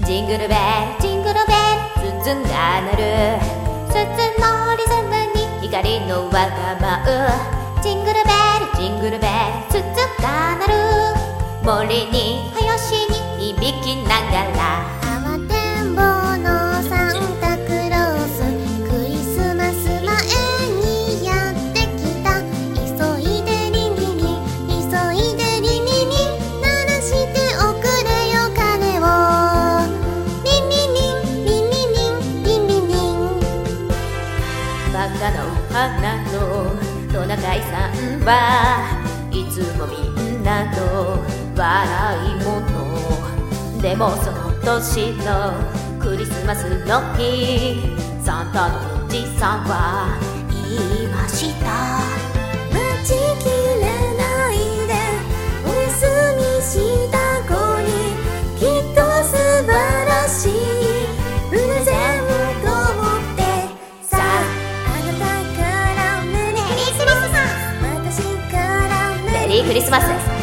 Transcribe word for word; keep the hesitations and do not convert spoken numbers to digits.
ジングルベルジングルベルズンズンが鳴る、鈴のリズムに光の輪が舞う。ジングルベルジングルベル鈴が鳴る、森に林に響きながら。 慌てんぼうのサンタクロース、クリスマス前にやってきた。急いでリンリリン急いでリンリリン鳴らしておくれよ鐘を。リンリリンリンリリンリンリリン。 バカの花のトナカイさんはいつもみんなと笑い者。でもその年のクリスマスの日、サンタのおじさんは言いました。 待ちきれないでおやすみした子に、きっと素晴らしいプレゼントを持って。さああなたからメリークリスマス、私からメリークリスマス。